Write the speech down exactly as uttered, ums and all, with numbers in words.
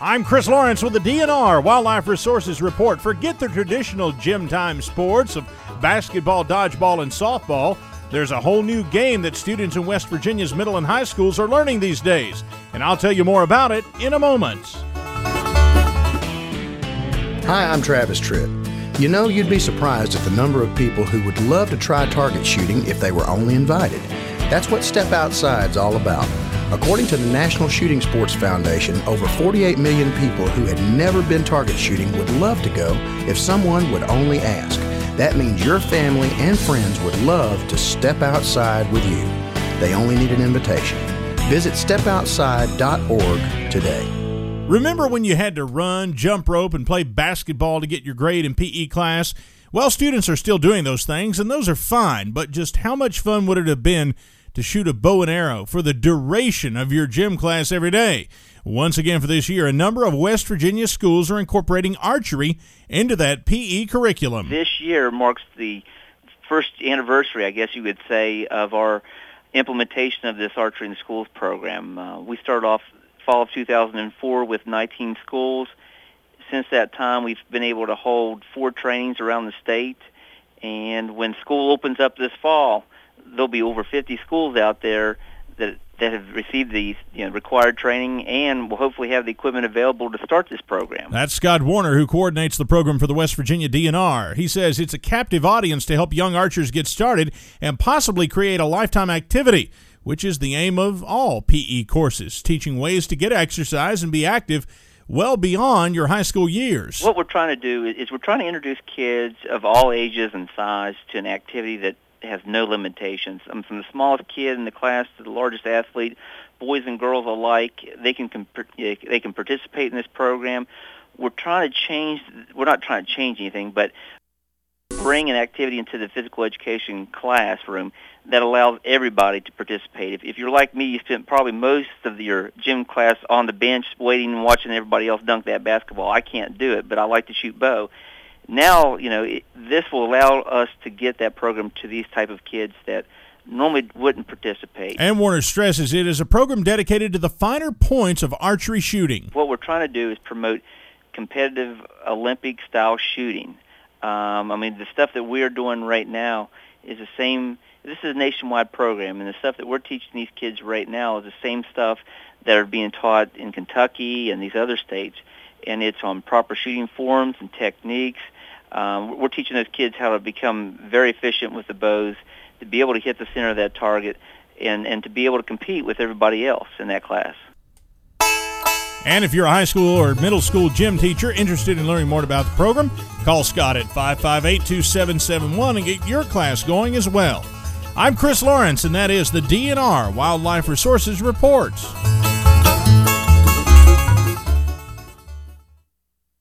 I'm Chris Lawrence with the D N R Wildlife Resources Report. Forget the traditional gym time sports of basketball, dodgeball, and softball. There's a whole new game that students in West Virginia's middle and high schools are learning these days, and I'll tell you more about it in a moment. Hi, I'm Travis Tritt. You know, you'd be surprised at the number of people who would love to try target shooting if they were only invited. That's what Step Outside's all about. According to the National Shooting Sports Foundation, over forty-eight million people who had never been target shooting would love to go if someone would only ask. That means your family and friends would love to step outside with you. They only need an invitation. Visit step outside dot org today. Remember when you had to run, jump rope, and play basketball to get your grade in P E class? Well, students are still doing those things, and those are fine, but just how much fun would it have been to shoot a bow and arrow for the duration of your gym class every day? Once again for this year, a number of West Virginia schools are incorporating archery into that P E curriculum. This year marks the first anniversary, I guess you would say, of our implementation of this Archery in Schools program. Uh, we started off fall of two thousand four with nineteen schools. Since that time, we've been able to hold four trainings around the state, and when school opens up this fall, there'll be over fifty schools out there that that have received the you know, required training and will hopefully have the equipment available to start this program. That's Scott Warner, who coordinates the program for the West Virginia D N R. He says it's a captive audience to help young archers get started and possibly create a lifetime activity, which is the aim of all P E courses, teaching ways to get exercise and be active well beyond your high school years. What we're trying to do is we're trying to introduce kids of all ages and size to an activity that has no limitations. I mean, from the smallest kid in the class to the largest athlete, boys and girls alike, they can they can participate in this program. We're trying to change. We're not trying to change anything, but bring an activity into the physical education classroom that allows everybody to participate. If, if you're like me, you spent probably most of your gym class on the bench waiting and watching everybody else dunk that basketball. I can't do it, but I like to shoot bow. Now, you know, it, this will allow us to get that program to these type of kids that normally wouldn't participate. And Warner stresses it is a program dedicated to the finer points of archery shooting. What we're trying to do is promote competitive Olympic-style shooting. Um, I mean, the stuff that we're doing right now is the same. This is a nationwide program, and the stuff that we're teaching these kids right now is the same stuff that are being taught in Kentucky and these other states, and it's on proper shooting forms and techniques. Um, we're teaching those kids how to become very efficient with the bows, to be able to hit the center of that target, and, and to be able to compete with everybody else in that class. And if you're a high school or middle school gym teacher interested in learning more about the program, call Scott at five five eight, two seven seven one and get your class going as well. I'm Chris Lawrence, and that is the D N R Wildlife Resources Report.